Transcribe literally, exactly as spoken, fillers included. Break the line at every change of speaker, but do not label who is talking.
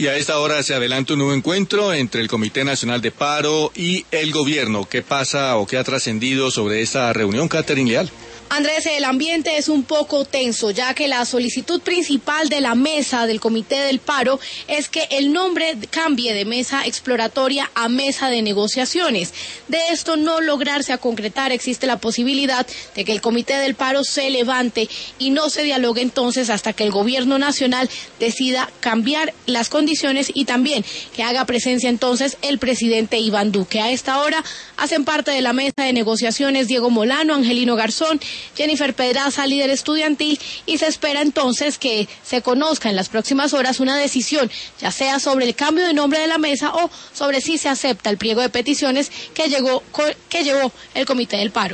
Y a esta hora se adelanta un nuevo encuentro entre el Comité Nacional de Paro y el gobierno. ¿Qué pasa o qué ha trascendido sobre esta reunión, Catherine Leal?
Andrés, el ambiente es un poco tenso, ya que la solicitud principal de la mesa del Comité del Paro es que el nombre cambie de mesa exploratoria a mesa de negociaciones. De esto no lograrse a concretar, existe la posibilidad de que el Comité del Paro se levante y no se dialogue entonces hasta que el gobierno nacional decida cambiar las condiciones y también que haga presencia entonces el presidente Iván Duque. A esta hora hacen parte de la mesa de negociaciones Diego Molano, Angelino Garzón, Jennifer Pedraza, líder estudiantil, y se espera entonces que se conozca en las próximas horas una decisión, ya sea sobre el cambio de nombre de la mesa o sobre si se acepta el pliego de peticiones que llegó, que llevó el Comité del Paro.